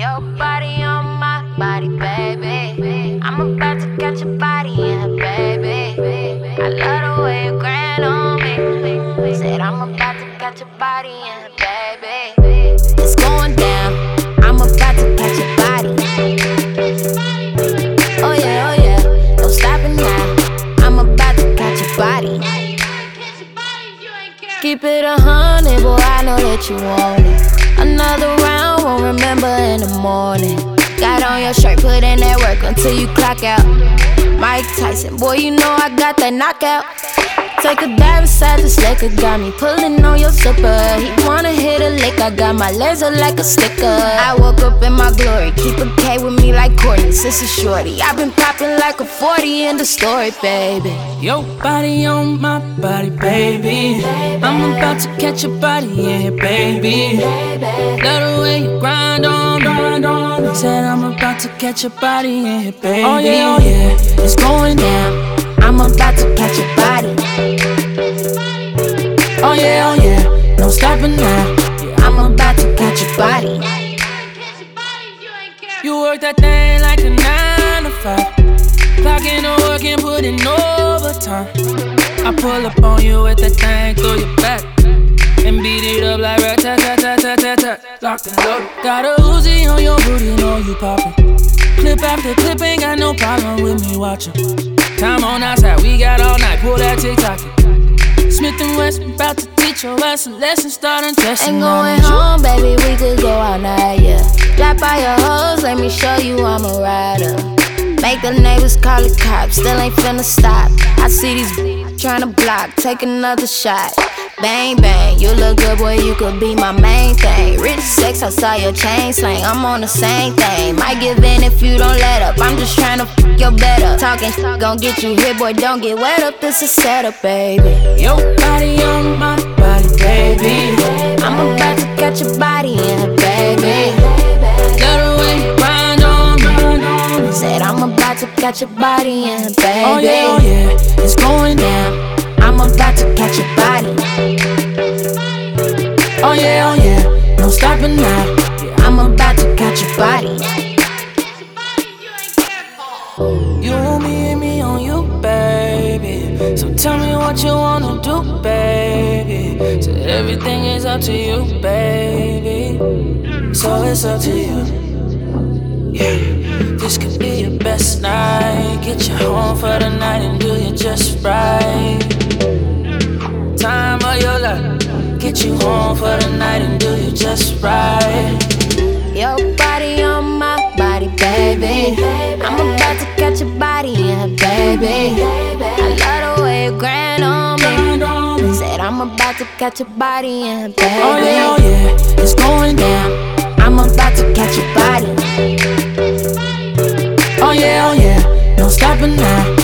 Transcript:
Your body on my body, baby. I'm about to catch your body, yeah, baby. I love the way you grind on me. Said I'm about to catch your body, yeah, baby. It's going down. I'm about to catch your body. Oh yeah, no stopping now. I'm about to catch your body. Keep it 100, boy, I know that you want it. Another round, won't remember in the morning. Got on your shirt, put in that work until you clock out. Mike Tyson, boy, you know I got that knockout. Take a dive inside this liquor, got me pulling on your zipper. He wanna hit a lick, I got my legs up like a sticker. I woke up in my glory, keep a K with me like Courtney, sister shorty. I've been popping like a 40 in the story, baby. Your body on my body, baby. I'm about to catch your body, yeah, baby. Love the way you grind on me. Said I'm about to catch your body, yeah, baby. Oh yeah, it's going down. I'm about to catch your body. Oh yeah, no stopping now. Yeah, I'm about to catch your body. You work that thing like a 9 to 5. Clock in the work and put in overtime. I pull up on you with that thing through your back and beat it up like rat-tat-tat-tat-tat-tat. Locked and loaded. Got a Uzi on your booty, know you poppin'. Clip after clip, ain't got no problem with me watchin'. Time on outside, we got all night, pull that TikTok. Smith & Wesson, about to teach your ass a lesson, start undressing. Ain't going home, baby, we could go all night, yeah. Drop by your hoes, let me show you I'm a rider. Make the neighbors call the cops, still ain't finna stop. I see these tryna block, take another shot. Bang, bang, you look good, boy, you could be my main thing. Rich sex, I saw your chain slang, I'm on the same thing. Might give in if you don't let up, I'm just tryna f your better. Talking gon' get you hit, boy, don't get wet up, this is setup, baby. Your body on my body, baby. I'm about to catch your body, yeah, baby. Love the way you grind on me. Said I'm about to catch your body, yeah, baby. Oh yeah, it's going down. I'm about to catch your body. Oh yeah, no stopping now. Yeah, I'm about to catch your body. You want me and me on you, baby. So tell me what you wanna do, baby. So everything is up to you, baby. So it's up to you. Yeah, this could be your best night. Get you home for the night and do you just right. Time of your life. Get you home for the night and do you just right. Your body on my body, baby. I'm about to catch your body, yeah, baby. I love the way you grind on me. Said I'm about to catch your body, yeah, baby. Oh yeah, it's going down. I'm about to catch your body. Oh yeah, no stopping now.